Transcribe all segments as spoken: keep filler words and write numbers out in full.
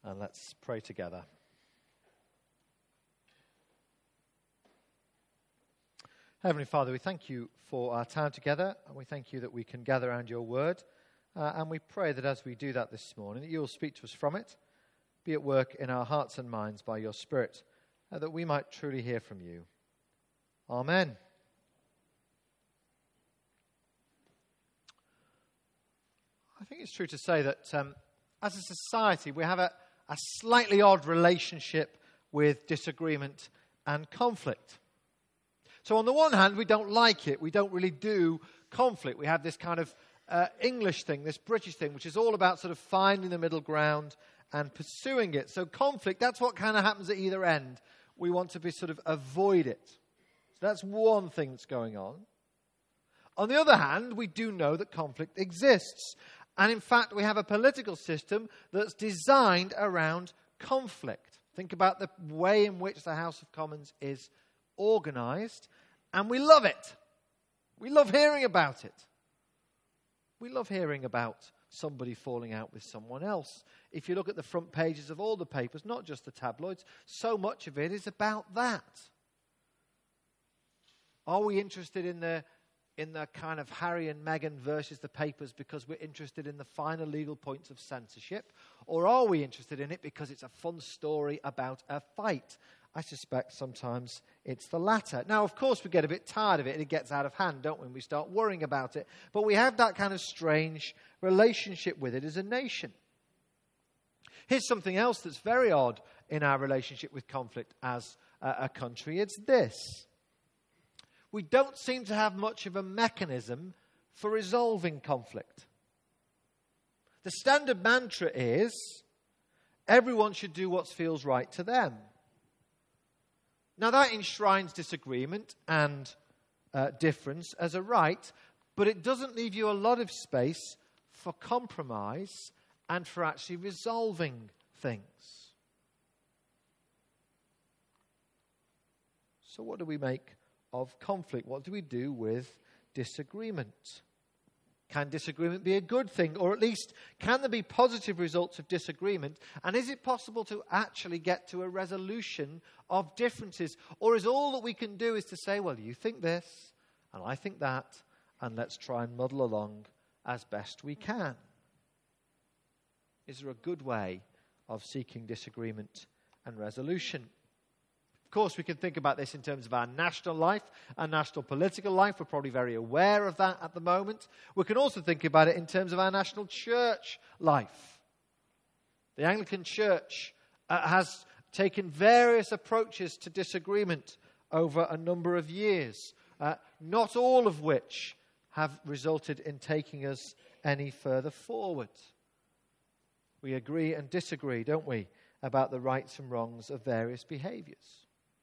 and let's pray together. Heavenly Father, we thank you for our time together, and we thank you that we can gather around your word. Uh, and we pray that as we do that this morning, that you will speak to us from it, be at work in our hearts and minds by your Spirit, uh, that we might truly hear from you. Amen. I think it's true to say that um, as a society, we have a, a slightly odd relationship with disagreement and conflict. So on the one hand, we don't like it. We don't really do conflict. We have this kind of uh, English thing, this British thing, which is all about sort of finding the middle ground and pursuing it. So conflict, that's what kind of happens at either end. We want to be sort of avoid it. So that's one thing that's going on. On the other hand, we do know that conflict exists. And in fact, we have a political system that's designed around conflict. Think about the way in which the House of Commons is organized, and we love it. We love hearing about it. We love hearing about somebody falling out with someone else. If you look at the front pages of all the papers, not just the tabloids, so much of it is about that. Are we interested in the in the kind of Harry and Meghan versus the papers because we're interested in the finer legal points of censorship? Or are we interested in it because it's a fun story about a fight? I suspect sometimes it's the latter. Now, of course, we get a bit tired of it and it gets out of hand, don't we? And we start worrying about it. But we have that kind of strange relationship with it as a nation. Here's something else that's very odd in our relationship with conflict as a, a country. It's this. We don't seem to have much of a mechanism for resolving conflict. The standard mantra is, everyone should do what feels right to them. Now, that enshrines disagreement and uh, difference as a right, but it doesn't leave you a lot of space for compromise and for actually resolving things. So what do we make of conflict? What do we do with disagreement? Can disagreement be a good thing? Or at least, can there be positive results of disagreement? And is it possible to actually get to a resolution of differences? Or is all that we can do is to say, well, you think this, and I think that, and let's try and muddle along as best we can? Is there a good way of seeking disagreement and resolution? Of course, we can think about this in terms of our national life, our national political life. We're probably very aware of that at the moment. We can also think about it in terms of our national church life. The Anglican Church uh, has taken various approaches to disagreement over a number of years, uh, not all of which have resulted in taking us any further forward. We agree and disagree, don't we, about the rights and wrongs of various behaviors.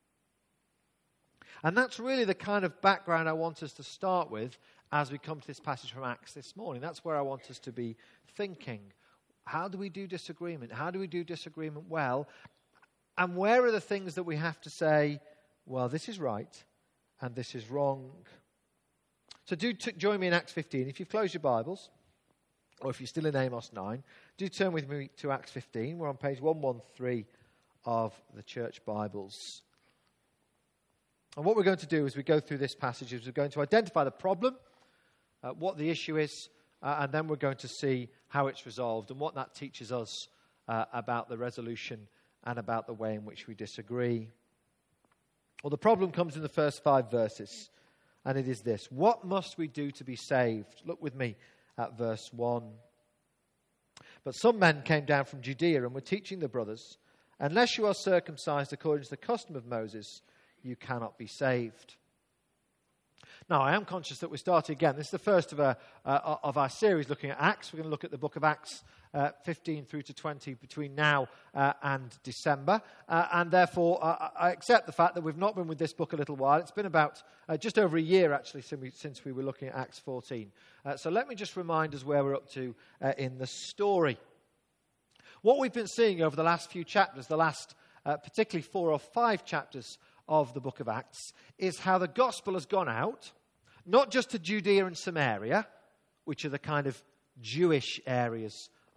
And that's really the kind of background I want us to start with as we come to this passage from Acts this morning. That's where I want us to be thinking. How do we do disagreement? How do we do disagreement well? And where are the things that we have to say, well, this is right and this is wrong? So do t- join me in Acts fifteen. If you've closed your Bibles, or if you're still in Amos nine, do turn with me to Acts fifteen. We're on page one thirteen of the church Bibles. And what we're going to do as we go through this passage is we're going to identify the problem, uh, what the issue is, uh, and then we're going to see how it's resolved and what that teaches us uh, about the resolution and about the way in which we disagree. Well, the problem comes in the first five verses, and it is this. What must we do to be saved? Look with me at verse one. But some men came down from Judea and were teaching the brothers, unless you are circumcised according to the custom of Moses, you cannot be saved. Now, I am conscious that we're starting again. This is the first of, a, uh, of our series looking at Acts. We're going to look at the book of Acts uh, fifteen through to twenty between now uh, and December. Uh, and therefore, uh, I accept the fact that we've not been with this book a little while. It's been about uh, just over a year, actually, since we, since we were looking at Acts fourteen. Uh, so let me just remind us where we're up to uh, in the story. What we've been seeing over the last few chapters, the last uh, particularly four or five chapters of the book of Acts, is how the gospel has gone out, not just to Judea and Samaria, which are the kind of Jewish areas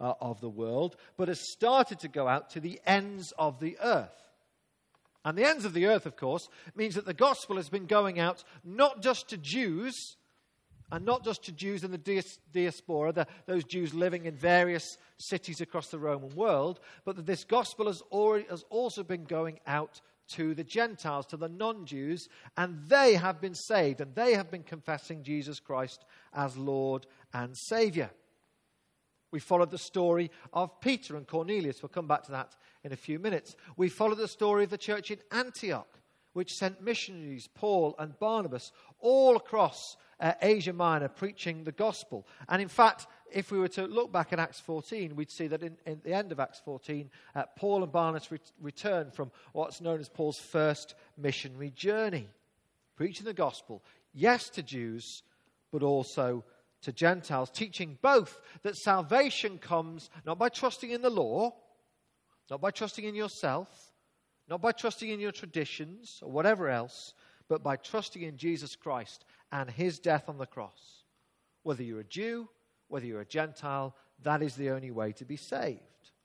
uh, of the world, but has started to go out to the ends of the earth. And the ends of the earth, of course, means that the gospel has been going out not just to Jews, and not just to Jews in the dias- diaspora, the, those Jews living in various cities across the Roman world, but that this gospel has, already, has also been going out to the Gentiles, to the non-Jews, and they have been saved, and they have been confessing Jesus Christ as Lord and Saviour. We followed the story of Peter and Cornelius. We'll come back to that in a few minutes. We followed the story of the church in Antioch, which sent missionaries, Paul and Barnabas, all across uh, Asia Minor preaching the gospel. And in fact, if we were to look back at Acts fourteen, we'd see that in, in the end of Acts fourteen, uh, Paul and Barnabas re- returned from what's known as Paul's first missionary journey, preaching the gospel, yes, to Jews, but also to Gentiles, teaching both that salvation comes not by trusting in the law, not by trusting in yourself, not by trusting in your traditions or whatever else, but by trusting in Jesus Christ and his death on the cross. Whether you're a Jew, whether you're a Gentile, that is the only way to be saved.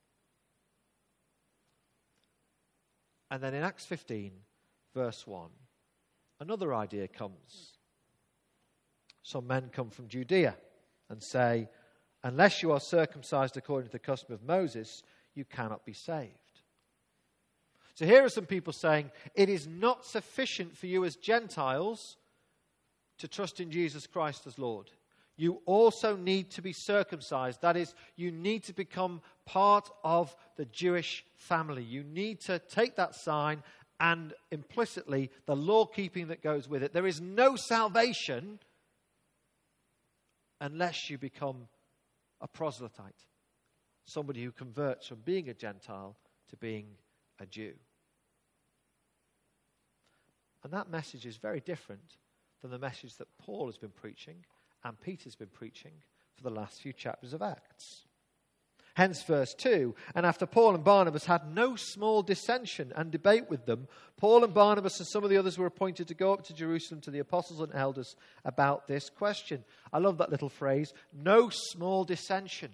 And then in Acts fifteen, verse one, another idea comes. Some men come from Judea and say, unless you are circumcised according to the custom of Moses, you cannot be saved. So here are some people saying, it is not sufficient for you as Gentiles to trust in Jesus Christ as Lord. You also need to be circumcised. That is, you need to become part of the Jewish family. You need to take that sign and implicitly the law-keeping that goes with it. There is no salvation unless you become a proselyte, somebody who converts from being a Gentile to being a Jew. And that message is very different than the message that Paul has been preaching and Peter's been preaching for the last few chapters of Acts. Hence verse two, and after Paul and Barnabas had no small dissension and debate with them, Paul and Barnabas and some of the others were appointed to go up to Jerusalem to the apostles and elders about this question. I love that little phrase, no small dissension.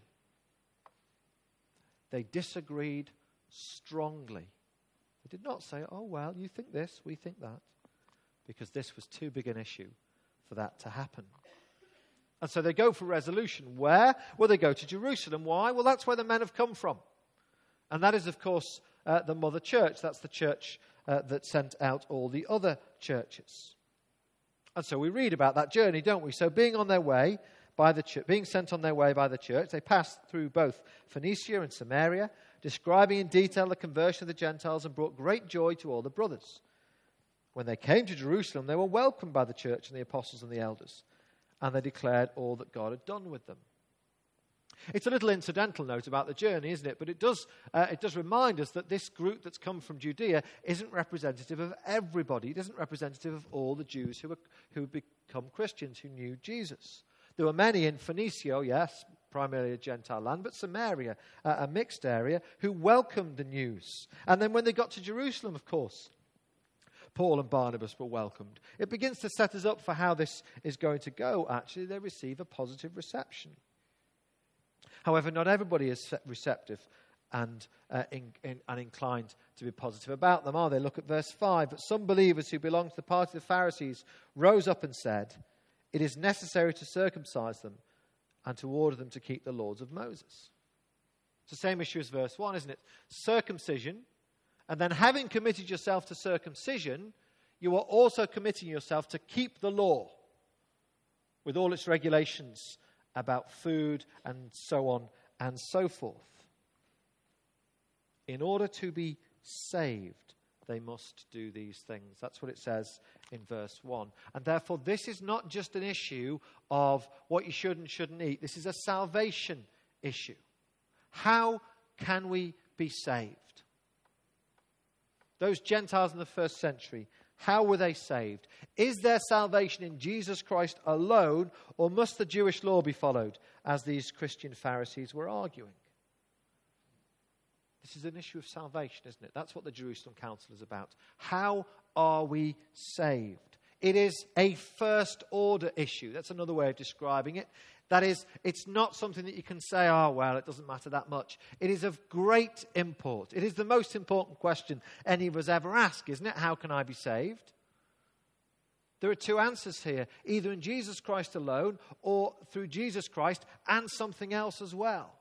They disagreed strongly. They did not say, oh, well, you think this, we think that, because this was too big an issue for that to happen. And so they go for resolution. Where? Well, they go to Jerusalem. Why? Well, that's where the men have come from. And that is, of course, uh, the mother church. That's the church uh, that sent out all the other churches. And so we read about that journey, don't we? So being on their way by the ch- being sent on their way by the church, they passed through both Phoenicia and Samaria, describing in detail the conversion of the Gentiles, and brought great joy to all the brothers. When they came to Jerusalem, they were welcomed by the church and the apostles and the elders, and they declared all that God had done with them. It's a little incidental note about the journey, isn't it? But it does uh, it does remind us that this group that's come from Judea isn't representative of everybody. It isn't representative of all the Jews who were, who had become Christians, who knew Jesus. There were many in Phoenicia, yes, primarily a Gentile land, but Samaria, uh, a mixed area, who welcomed the news. And then when they got to Jerusalem, of course, Paul and Barnabas were welcomed. It begins to set us up for how this is going to go. Actually, they receive a positive reception. However, not everybody is receptive and, uh, in, in, and inclined to be positive about them, are they? Look at verse five. But some believers who belonged to the party of the Pharisees rose up and said, it is necessary to circumcise them and to order them to keep the laws of Moses. It's the same issue as verse one, isn't it? Circumcision. And then having committed yourself to circumcision, you are also committing yourself to keep the law with all its regulations about food and so on and so forth. In order to be saved, they must do these things. That's what it says in verse one. And therefore, this is not just an issue of what you should and shouldn't eat. This is a salvation issue. How can we be saved? Those Gentiles in the first century, how were they saved? Is there salvation in Jesus Christ alone, or must the Jewish law be followed, as these Christian Pharisees were arguing? This is an issue of salvation, isn't it? That's what the Jerusalem Council is about. How are we saved? It is a first order issue. That's another way of describing it. That is, it's not something that you can say, oh, well, it doesn't matter that much. It is of great import. It is the most important question any of us ever ask, isn't it? How can I be saved? There are two answers here, either in Jesus Christ alone or through Jesus Christ and something else as well.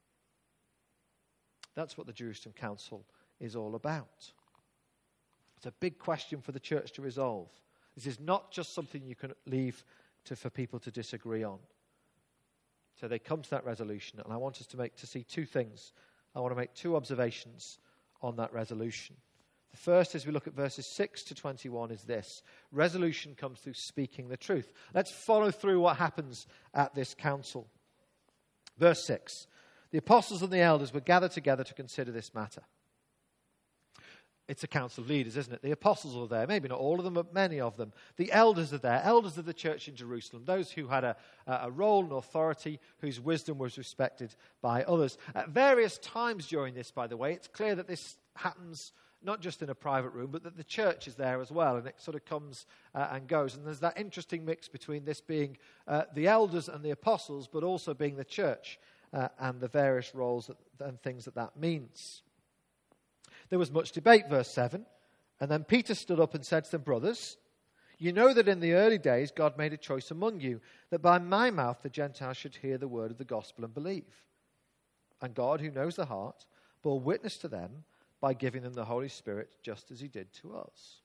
That's what the Jerusalem Council is all about. It's a big question for the church to resolve. This is not just something you can leave to, for people to disagree on. So they come to that resolution, and I want us to make to see two things. I want to make two observations on that resolution. The first, as we look at verses six to twenty-one, is this. Resolution comes through speaking the truth. Let's follow through what happens at this council. Verse six. The apostles and the elders were gathered together to consider this matter. It's a council of leaders, isn't it? The apostles are there. Maybe not all of them, but many of them. The elders are there. Elders of the church in Jerusalem. Those who had a, a role and authority, whose wisdom was respected by others. At various times during this, by the way, it's clear that this happens not just in a private room, but that the church is there as well. And it sort of comes uh, and goes. And there's that interesting mix between this being uh, the elders and the apostles, but also being the church uh, and the various roles that, and things that that means. There was much debate, verse seven. And then Peter stood up and said to them, brothers, you know that in the early days God made a choice among you, that by my mouth the Gentiles should hear the word of the gospel and believe. And God, who knows the heart, bore witness to them by giving them the Holy Spirit, just as he did to us.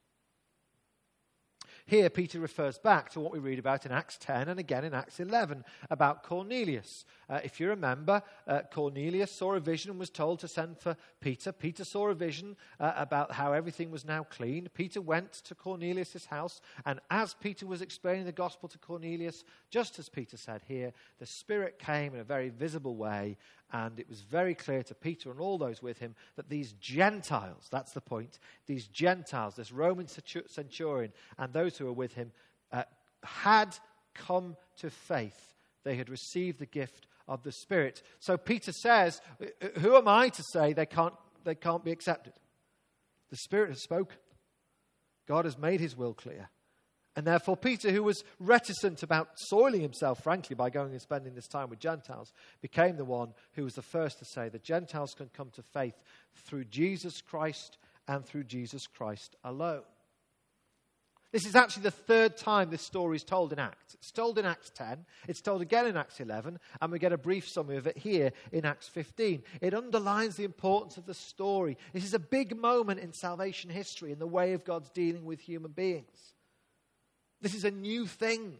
Here, Peter refers back to what we read about in Acts ten and again in Acts eleven about Cornelius. Uh, if you remember, uh, Cornelius saw a vision and was told to send for Peter. Peter saw a vision uh, about how everything was now clean. Peter went to Cornelius' house, and as Peter was explaining the gospel to Cornelius, just as Peter said here, the Spirit came in a very visible way, and it was very clear to Peter and all those with him that these Gentiles, that's the point, these Gentiles, this Roman centurion and those who were with him, uh, had come to faith. They had received the gift of the Spirit. So Peter says, who am I to say they can't, they can't be accepted? The Spirit has spoken. God has made his will clear. And therefore Peter, who was reticent about soiling himself, frankly, by going and spending this time with Gentiles, became the one who was the first to say that Gentiles can come to faith through Jesus Christ and through Jesus Christ alone. This is actually the third time this story is told in Acts. It's told in Acts ten, it's told again in Acts eleven, and we get a brief summary of it here in Acts fifteen. It underlines the importance of the story. This is a big moment in salvation history in the way of God's dealing with human beings. This is a new thing,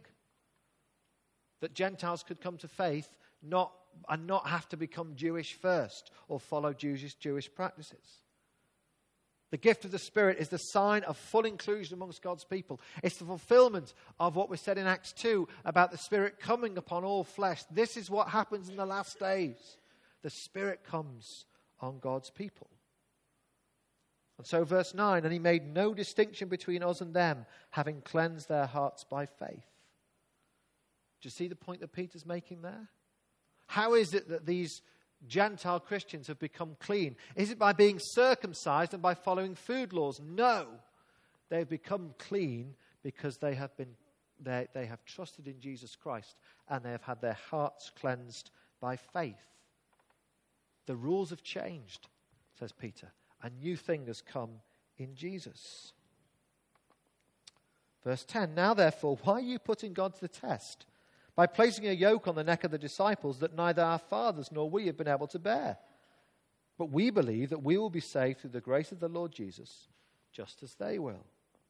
that Gentiles could come to faith not, and not have to become Jewish first or follow Jewish, Jewish practices. The gift of the Spirit is the sign of full inclusion amongst God's people. It's the fulfillment of what was said in Acts two about the Spirit coming upon all flesh. This is what happens in the last days. The Spirit comes on God's people. And so verse nine, and he made no distinction between us and them, having cleansed their hearts by faith. Do you see the point that Peter's making there? How is it that these Gentile Christians have become clean? Is it by being circumcised and by following food laws? No. They've become clean because they have been they, they have trusted in Jesus Christ and they have had their hearts cleansed by faith. The rules have changed, says Peter. A new thing has come in Jesus. Verse ten, now therefore, why are you putting God to the test? By placing a yoke on the neck of the disciples that neither our fathers nor we have been able to bear. But we believe that we will be saved through the grace of the Lord Jesus, just as they will.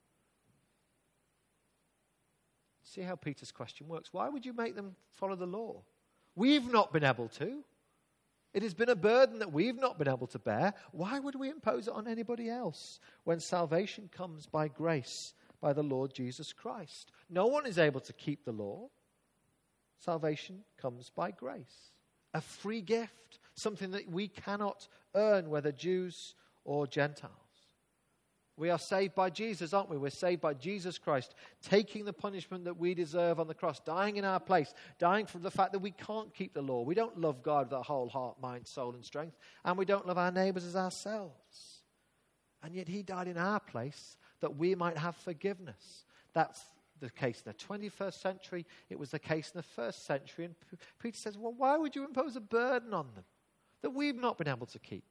See how Peter's question works. Why would you make them follow the law? We've not been able to. It has been a burden that we've not been able to bear. Why would we impose it on anybody else when salvation comes by grace, by the Lord Jesus Christ? No one is able to keep the law. Salvation comes by grace. A free gift, something that we cannot earn, whether Jews or Gentiles. We are saved by Jesus, aren't we? We're saved by Jesus Christ, taking the punishment that we deserve on the cross, dying in our place, dying from the fact that we can't keep the law. We don't love God with our whole heart, mind, soul, and strength, and we don't love our neighbours as ourselves. And yet he died in our place that we might have forgiveness. That's the case in the twenty-first century. It was the case in the first century. And P- Peter says, well, why would you impose a burden on them that we've not been able to keep?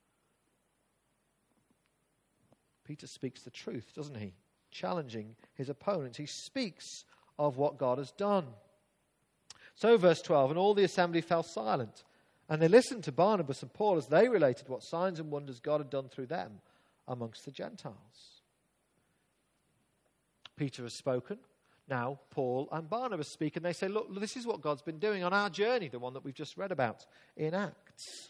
Peter speaks the truth, doesn't he? Challenging his opponents. He speaks of what God has done. So verse twelve, and all the assembly fell silent, and they listened to Barnabas and Paul as they related what signs and wonders God had done through them amongst the Gentiles. Peter has spoken. Now Paul and Barnabas speak, and they say, look, this is what God's been doing on our journey, the one that we've just read about in Acts.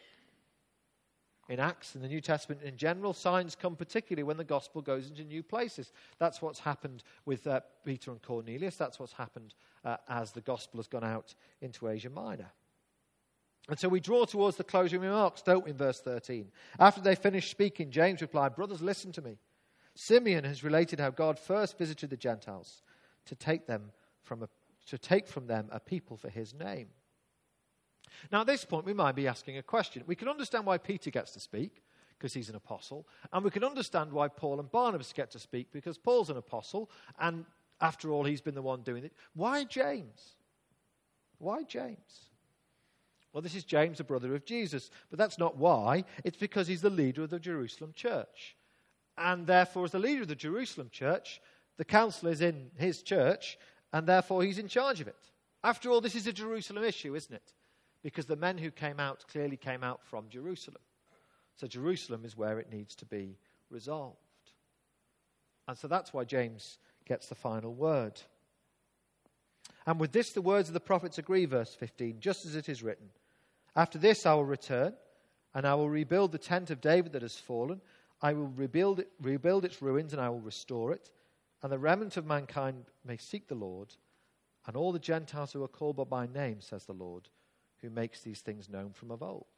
In Acts, in the New Testament in general, signs come particularly when the gospel goes into new places. That's what's happened with uh, Peter and Cornelius. That's what's happened uh, as the gospel has gone out into Asia Minor. And so we draw towards the closing remarks, don't we, in verse thirteen. After they finished speaking, James replied, brothers, listen to me. Simeon has related how God first visited the Gentiles to take them from a, to take from them a people for his name. Now, at this point, we might be asking a question. We can understand why Peter gets to speak, because he's an apostle. And we can understand why Paul and Barnabas get to speak, because Paul's an apostle. And after all, he's been the one doing it. Why James? Why James? Well, this is James, a brother of Jesus. But that's not why. It's because he's the leader of the Jerusalem church. And therefore, as the leader of the Jerusalem church, the council is in his church, and therefore he's in charge of it. After all, this is a Jerusalem issue, isn't it? Because the men who came out clearly came out from Jerusalem. So Jerusalem is where it needs to be resolved. And so that's why James gets the final word. And with this the words of the prophets agree, verse fifteen, just as it is written. After this I will return, and I will rebuild the tent of David that has fallen. I will rebuild it, rebuild its ruins, and I will restore it. And the remnant of mankind may seek the Lord, and all the Gentiles who are called by my name, says the Lord, who makes these things known from of old.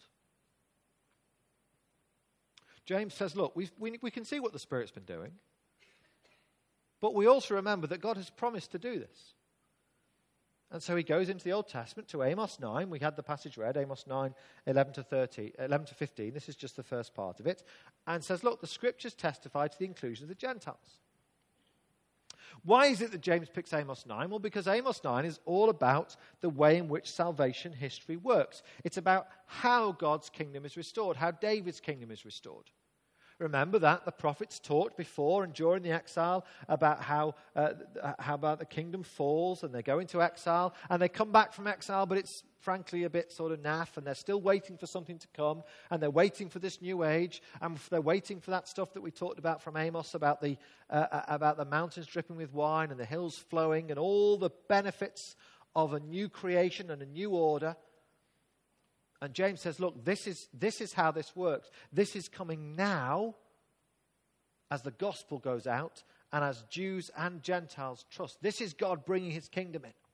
James says, look, we've, we, we can see what the Spirit's been doing, but we also remember that God has promised to do this. And so he goes into the Old Testament to Amos nine. We had the passage read, Amos nine, eleven to thirteen, eleven to fifteen. This is just the first part of it. And says, look, the Scriptures testify to the inclusion of the Gentiles. Why is it that James picks Amos nine? Well, because Amos nine is all about the way in which salvation history works. It's about how God's kingdom is restored, how David's kingdom is restored. Remember that the prophets talked before and during the exile about how, uh, how about the kingdom falls and they go into exile and they come back from exile, but it's frankly a bit sort of naff and they're still waiting for something to come and they're waiting for this new age and they're waiting for that stuff that we talked about from Amos about the, uh, about the mountains dripping with wine and the hills flowing and all the benefits of a new creation and a new order. And James says, look, this is, this is how this works. This is coming now as the gospel goes out and as Jews and Gentiles trust. This is God bringing his kingdom in.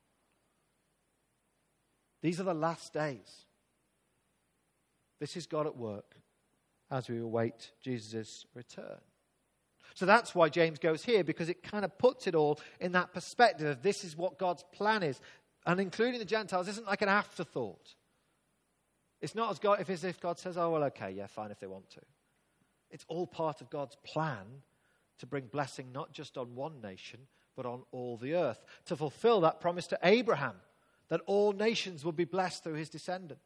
These are the last days. This is God at work as we await Jesus' return. So that's why James goes here, because it kind of puts it all in that perspective of this is what God's plan is. And including the Gentiles isn't like an afterthought. It's not as, God, if as if God says, oh, well, okay, yeah, fine if they want to. It's all part of God's plan to bring blessing not just on one nation, but on all the earth. To fulfill that promise to Abraham, that all nations will be blessed through his descendant.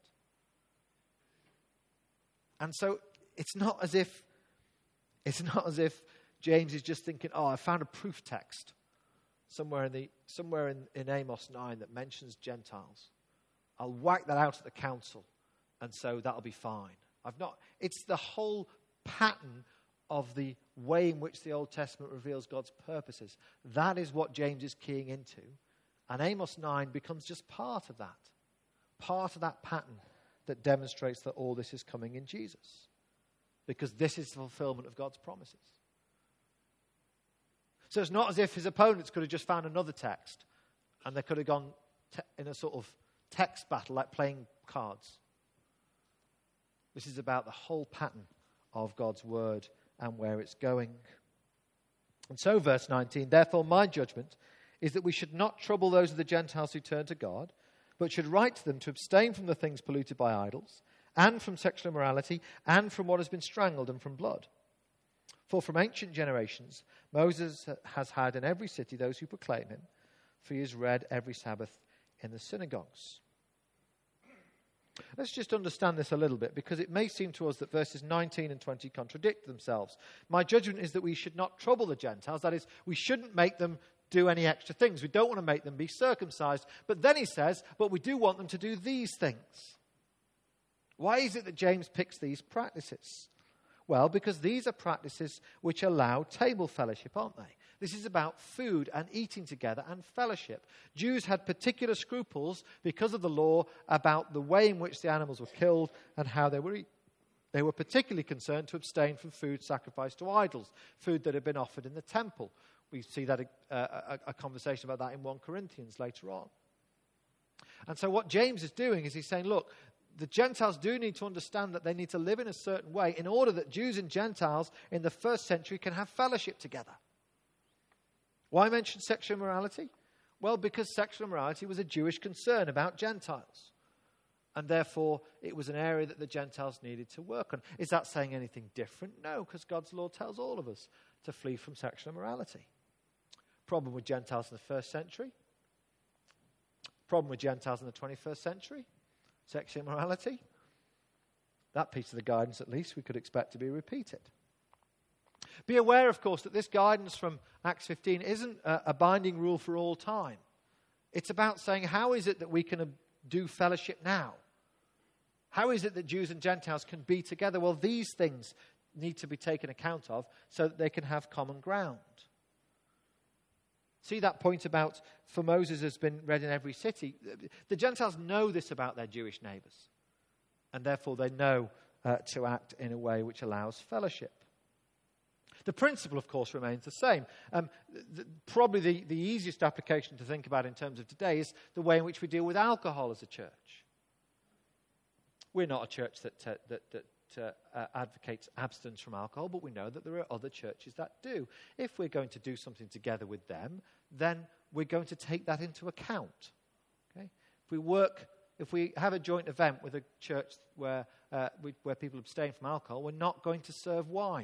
And so it's not as if, it's not as if James is just thinking, oh, I found a proof text somewhere in the somewhere in, in Amos nine that mentions Gentiles. I'll whack that out at the council. And so that'll be fine. I've not. It's the whole pattern of the way in which the Old Testament reveals God's purposes. That is what James is keying into. And Amos nine becomes just part of that. Part of that pattern that demonstrates that all this is coming in Jesus. Because this is the fulfillment of God's promises. So it's not as if his opponents could have just found another text and they could have gone te- in a sort of text battle like playing cards. This is about the whole pattern of God's word and where it's going. And so, verse nineteen, therefore my judgment is that we should not trouble those of the Gentiles who turn to God, but should write to them to abstain from the things polluted by idols, and from sexual immorality, and from what has been strangled, and from blood. For from ancient generations, Moses has had in every city those who proclaim him, for he is read every Sabbath in the synagogues. Let's just understand this a little bit, because it may seem to us that verses nineteen and twenty contradict themselves. My judgment is that we should not trouble the Gentiles. That is, we shouldn't make them do any extra things. We don't want to make them be circumcised. But then he says, but we do want them to do these things. Why is it that James picks these practices? Well, because these are practices which allow table fellowship, aren't they? This is about food and eating together and fellowship. Jews had particular scruples because of the law about the way in which the animals were killed and how they were eaten. They were particularly concerned to abstain from food sacrificed to idols, food that had been offered in the temple. We see that a, a, a conversation about that in First Corinthians later on. And so what James is doing is he's saying, look, the Gentiles do need to understand that they need to live in a certain way in order that Jews and Gentiles in the first century can have fellowship together. Why mention sexual immorality? Well, because sexual immorality was a Jewish concern about Gentiles. And therefore, it was an area that the Gentiles needed to work on. Is that saying anything different? No, because God's law tells all of us to flee from sexual immorality. Problem with Gentiles in the first century. Problem with Gentiles in the twenty-first century. Sexual immorality. That piece of the guidance, at least, we could expect to be repeated. Be aware, of course, that this guidance from Acts fifteen isn't a, a binding rule for all time. It's about saying, how is it that we can do fellowship now? How is it that Jews and Gentiles can be together? Well, these things need to be taken account of so that they can have common ground. See that point about, for Moses has been read in every city. The Gentiles know this about their Jewish neighbours. And therefore they know uh, to act in a way which allows fellowship. The principle, of course, remains the same. Um, the, probably the, the easiest application to think about in terms of today is the way in which we deal with alcohol as a church. We're not a church that, uh, that, that uh, uh, advocates abstinence from alcohol, but we know that there are other churches that do. If we're going to do something together with them, then we're going to take that into account. Okay? If we work, if we have a joint event with a church where uh, we, where people abstain from alcohol, we're not going to serve wine.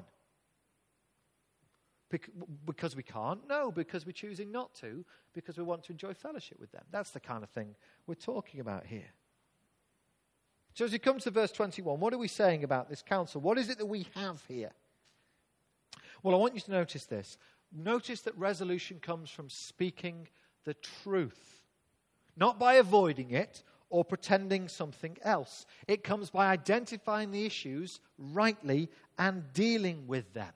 Because we can't? No, because we're choosing not to, because we want to enjoy fellowship with them. That's the kind of thing we're talking about here. So as we come to verse twenty-one, what are we saying about this counsel? What is it that we have here? Well, I want you to notice this. Notice that resolution comes from speaking the truth, not by avoiding it or pretending something else. It comes by identifying the issues rightly and dealing with them.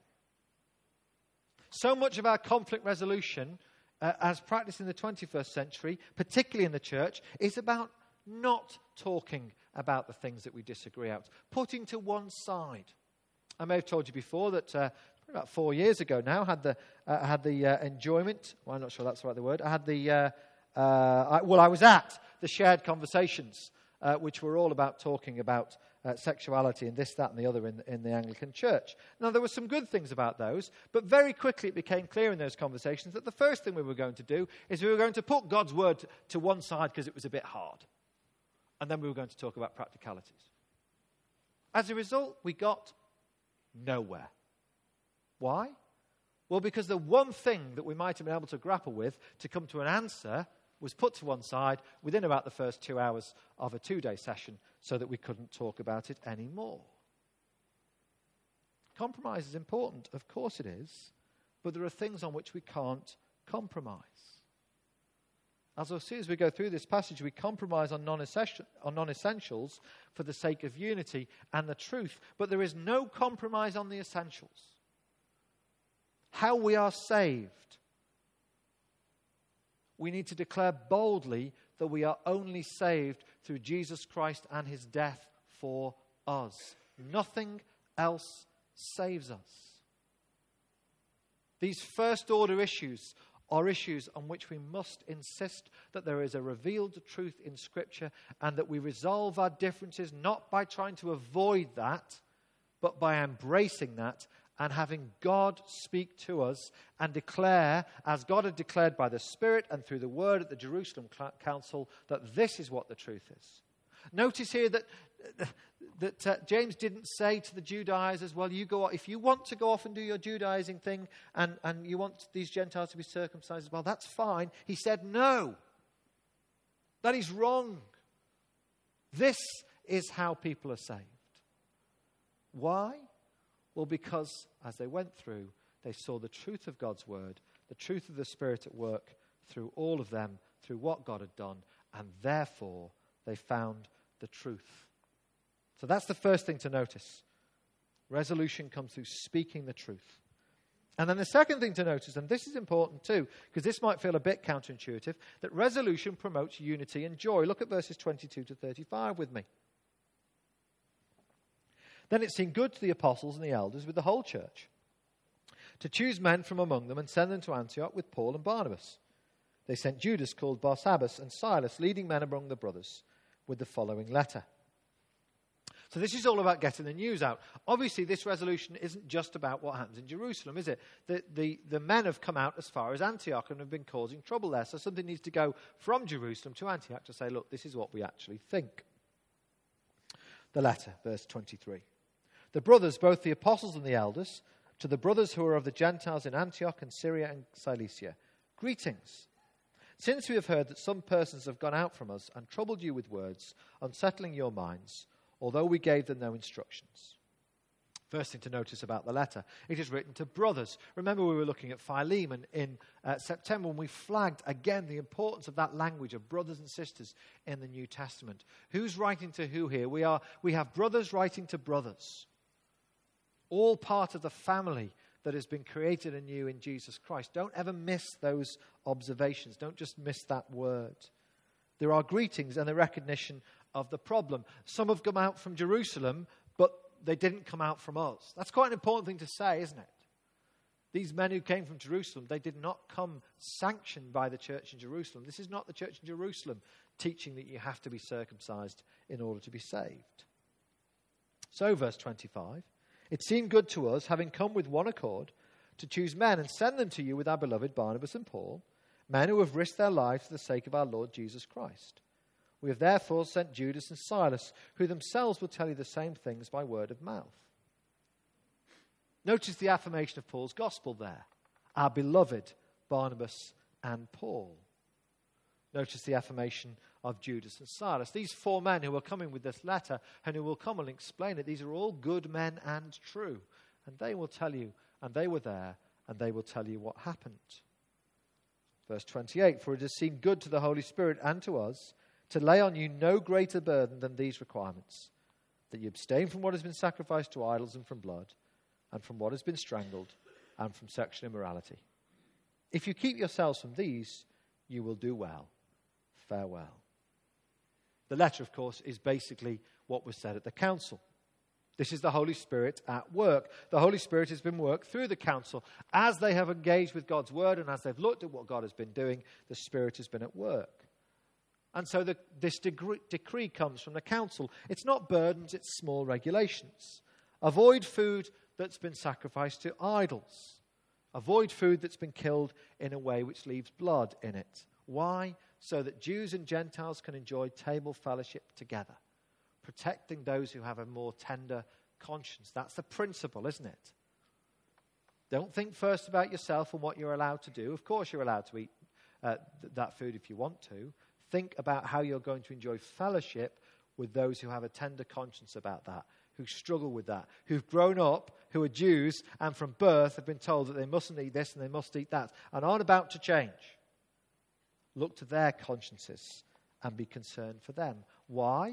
So much of our conflict resolution, uh, as practiced in the twenty-first century, particularly in the church, is about not talking about the things that we disagree about, putting to one side. I may have told you before that uh, about four years ago now, I had the, uh, had the uh, enjoyment, well, I'm not sure that's the right the word, I had the, uh, uh, I, well, I was at the shared conversations, uh, which were all about talking about Uh, sexuality and this, that and the other in, in the Anglican Church. Now, there were some good things about those, but very quickly it became clear in those conversations that the first thing we were going to do is we were going to put God's word to, to one side because it was a bit hard. And then we were going to talk about practicalities. As a result, we got nowhere. Why? Well, because the one thing that we might have been able to grapple with to come to an answer was put to one side within about the first two hours of a two-day session so that we couldn't talk about it anymore. Compromise is important, of course it is, but there are things on which we can't compromise. As we'll see as we go through this passage, we compromise on non-essential, on non-essentials for the sake of unity and the truth, but there is no compromise on the essentials. How we are saved. We need to declare boldly that we are only saved through Jesus Christ and his death for us. Nothing else saves us. These first order issues are issues on which we must insist that there is a revealed truth in Scripture and that we resolve our differences not by trying to avoid that, but by embracing that and having God speak to us and declare, as God had declared by the Spirit and through the word at the Jerusalem Council, that this is what the truth is. Notice here that that uh, James didn't say to the Judaizers, well, you go, if you want to go off and do your Judaizing thing and, and you want these Gentiles to be circumcised as well, that's fine. He said, no, that is wrong. This is how people are saved. Why? Well, because as they went through, they saw the truth of God's word, the truth of the Spirit at work through all of them, through what God had done, and therefore they found the truth. So that's the first thing to notice. Resolution comes through speaking the truth. And then the second thing to notice, and this is important too, because this might feel a bit counterintuitive, that resolution promotes unity and joy. Look at verses twenty-two to thirty-five with me. Then it seemed good to the apostles and the elders with the whole church to choose men from among them and send them to Antioch with Paul and Barnabas. They sent Judas, called Barsabbas, and Silas, leading men among the brothers, with the following letter. So this is all about getting the news out. Obviously, this resolution isn't just about what happens in Jerusalem, is it? The, the, the men have come out as far as Antioch and have been causing trouble there. So something needs to go from Jerusalem to Antioch to say, look, this is what we actually think. The letter, verse twenty-three. The brothers, both the apostles and the elders, to the brothers who are of the Gentiles in Antioch and Syria and Cilicia, greetings. Since we have heard that some persons have gone out from us and troubled you with words, unsettling your minds, although we gave them no instructions. First thing to notice about the letter, it is written to brothers. Remember, we were looking at Philemon in uh, September when we flagged again the importance of that language of brothers and sisters in the New Testament. Who's writing to who here? We are. We have brothers writing to brothers, all part of the family that has been created anew in Jesus Christ. Don't ever miss those observations. Don't just miss that word. There are greetings and a recognition of the problem. Some have come out from Jerusalem, but they didn't come out from us. That's quite an important thing to say, isn't it? These men who came from Jerusalem, they did not come sanctioned by the church in Jerusalem. This is not the church in Jerusalem teaching that you have to be circumcised in order to be saved. So, verse twenty-five, it seemed good to us, having come with one accord, to choose men and send them to you with our beloved Barnabas and Paul, men who have risked their lives for the sake of our Lord Jesus Christ. We have therefore sent Judas and Silas, who themselves will tell you the same things by word of mouth. Notice the affirmation of Paul's gospel there. Our beloved Barnabas and Paul. Notice the affirmation of Judas and Silas. These four men who are coming with this letter and who will come and explain it, these are all good men and true. And they will tell you, and they were there, and they will tell you what happened. Verse twenty-eight, for it has seemed good to the Holy Spirit and to us to lay on you no greater burden than these requirements, that you abstain from what has been sacrificed to idols and from blood, and from what has been strangled, and from sexual immorality. If you keep yourselves from these, you will do well. Farewell. The letter, of course, is basically what was said at the council. This is the Holy Spirit at work. The Holy Spirit has been worked through the council. As they have engaged with God's word and as they've looked at what God has been doing, the Spirit has been at work. And so the, this degree, decree comes from the council. It's not burdens, it's small regulations. Avoid food that's been sacrificed to idols. Avoid food that's been killed in a way which leaves blood in it. Why? So that Jews and Gentiles can enjoy table fellowship together, protecting those who have a more tender conscience. That's the principle, isn't it? Don't think first about yourself and what you're allowed to do. Of course you're allowed to eat uh, th- that food if you want to. Think about how you're going to enjoy fellowship with those who have a tender conscience about that, who struggle with that, who've grown up, who are Jews, and from birth have been told that they mustn't eat this and they must eat that, and aren't about to change. Look to their consciences and be concerned for them. Why?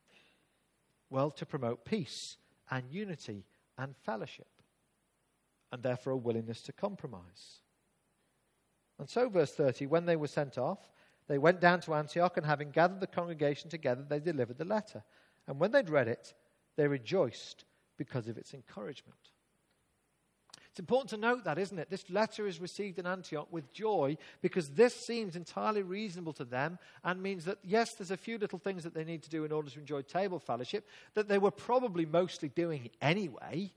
Well, to promote peace and unity and fellowship, and therefore a willingness to compromise. And so, verse thirty, when they were sent off, they went down to Antioch, and having gathered the congregation together, they delivered the letter. And when they'd read it, they rejoiced because of its encouragement. It's important to note that, isn't it? This letter is received in Antioch with joy because this seems entirely reasonable to them and means that, yes, there's a few little things that they need to do in order to enjoy table fellowship that they were probably mostly doing anyway.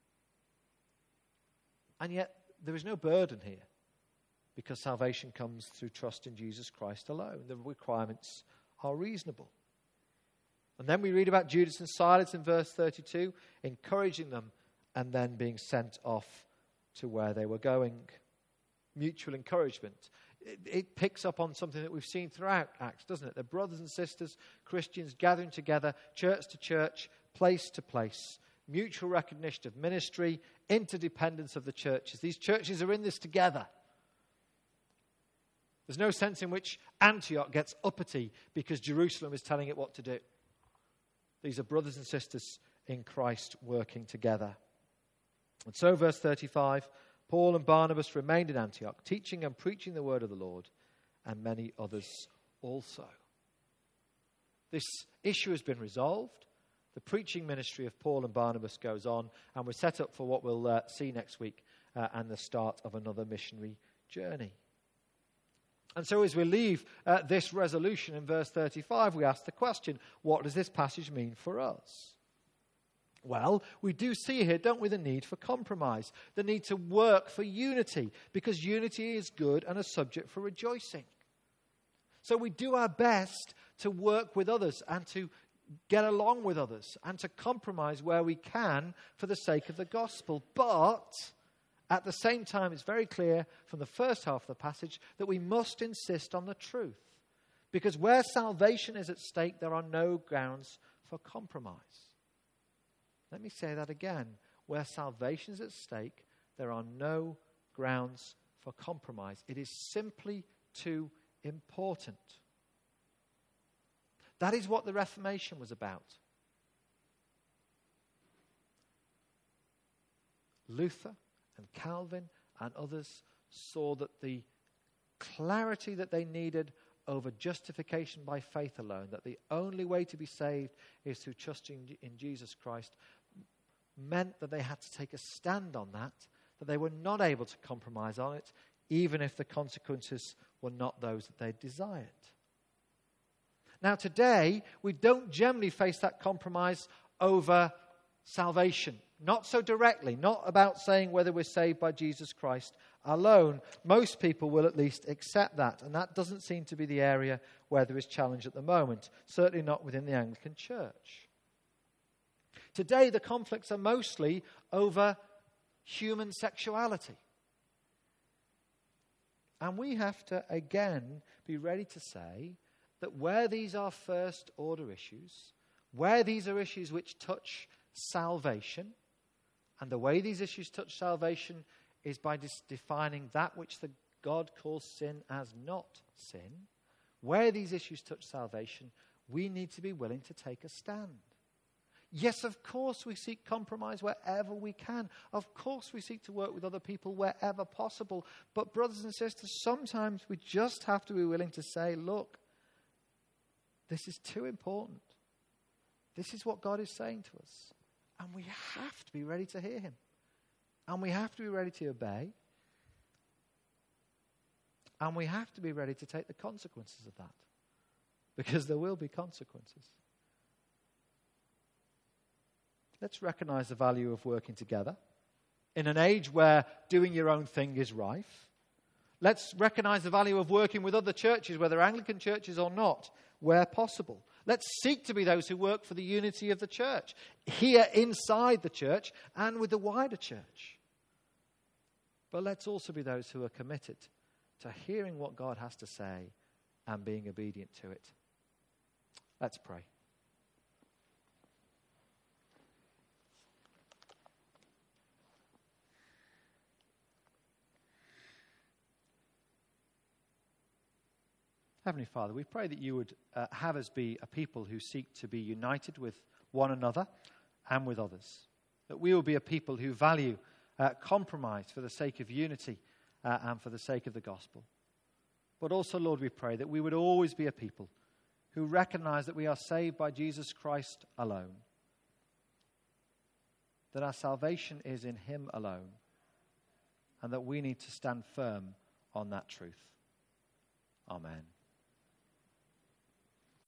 And yet, there is no burden here, because salvation comes through trust in Jesus Christ alone. The requirements are reasonable. And then we read about Judas and Silas in verse thirty-two, encouraging them and then being sent off to where they were going. Mutual encouragement. It, it picks up on something that we've seen throughout Acts, doesn't it? The brothers and sisters, Christians gathering together, church to church, place to place. Mutual recognition of ministry, interdependence of the churches. These churches are in this together. There's no sense in which Antioch gets uppity because Jerusalem is telling it what to do. These are brothers and sisters in Christ working together. And so, verse thirty-five, Paul and Barnabas remained in Antioch, teaching and preaching the word of the Lord, and many others also. This issue has been resolved. The preaching ministry of Paul and Barnabas goes on, and we're set up for what we'll uh, see next week uh, and the start of another missionary journey. And so as we leave uh, this resolution in verse thirty-five, we ask the question, what does this passage mean for us? Well, we do see here, don't we, the need for compromise, the need to work for unity, because unity is good and a subject for rejoicing. So we do our best to work with others and to get along with others and to compromise where we can for the sake of the gospel. But at the same time, it's very clear from the first half of the passage that we must insist on the truth, because where salvation is at stake, there are no grounds for compromise. Let me say that again. Where salvation is at stake, there are no grounds for compromise. It is simply too important. That is what the Reformation was about. Luther and Calvin and others saw that the clarity that they needed over justification by faith alone, that the only way to be saved is through trusting in Jesus Christ, meant that they had to take a stand on that, that they were not able to compromise on it, even if the consequences were not those that they desired. Now today, we don't generally face that compromise over salvation. Not so directly, not about saying whether we're saved by Jesus Christ alone. Most people will at least accept that, and that doesn't seem to be the area where there is challenge at the moment, certainly not within the Anglican Church. Today, the conflicts are mostly over human sexuality. And we have to, again, be ready to say that where these are first-order issues, where these are issues which touch salvation, and the way these issues touch salvation is by dis- defining that which the God calls sin as not sin, where these issues touch salvation, we need to be willing to take a stand. Yes, of course we seek compromise wherever we can. Of course we seek to work with other people wherever possible. But brothers and sisters, sometimes we just have to be willing to say, look, this is too important. This is what God is saying to us. And we have to be ready to hear him. And we have to be ready to obey. And we have to be ready to take the consequences of that. Because there will be consequences. Let's recognize the value of working together. In an age where doing your own thing is rife, let's recognize the value of working with other churches, whether Anglican churches or not, where possible. Let's seek to be those who work for the unity of the church, here inside the church and with the wider church. But let's also be those who are committed to hearing what God has to say and being obedient to it. Let's pray. Heavenly Father, we pray that you would uh, have us be a people who seek to be united with one another and with others. That we will be a people who value uh, compromise for the sake of unity uh, and for the sake of the gospel. But also, Lord, we pray that we would always be a people who recognize that we are saved by Jesus Christ alone. That our salvation is in him alone. And that we need to stand firm on that truth. Amen.